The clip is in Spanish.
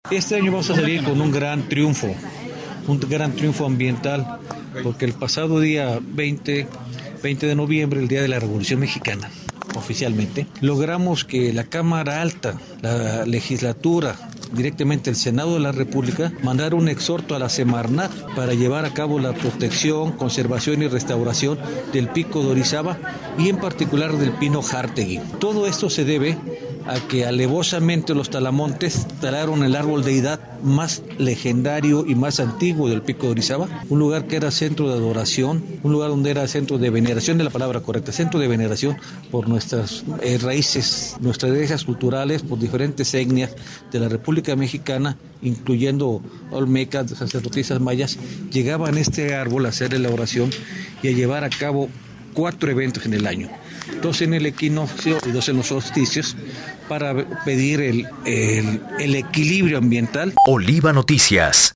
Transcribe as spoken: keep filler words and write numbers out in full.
Este año vamos a salir con un gran triunfo, un gran triunfo ambiental, porque el pasado día veinte, veinte de noviembre, el día de la Revolución Mexicana, oficialmente, logramos que la Cámara Alta, la legislatura, directamente el Senado de la República, mandara un exhorto a la Semarnat para llevar a cabo la protección, conservación y restauración del pico de Orizaba y en particular del pino Jártegui. Todo esto se debe a que alevosamente los talamontes talaron el árbol deidad más legendario y más antiguo del pico de Orizaba, un lugar que era centro de adoración, un lugar donde era centro de veneración, de la palabra correcta, centro de veneración por nuestras eh, raíces, nuestras raíces culturales, por diferentes etnias de la República Mexicana, incluyendo olmecas, sacerdotisas mayas, llegaban a este árbol a hacer la oración y a llevar a cabo cuatro eventos en el año, dos en el equinoccio y dos en los solsticios, para pedir el, el, el equilibrio ambiental. Oliva Noticias.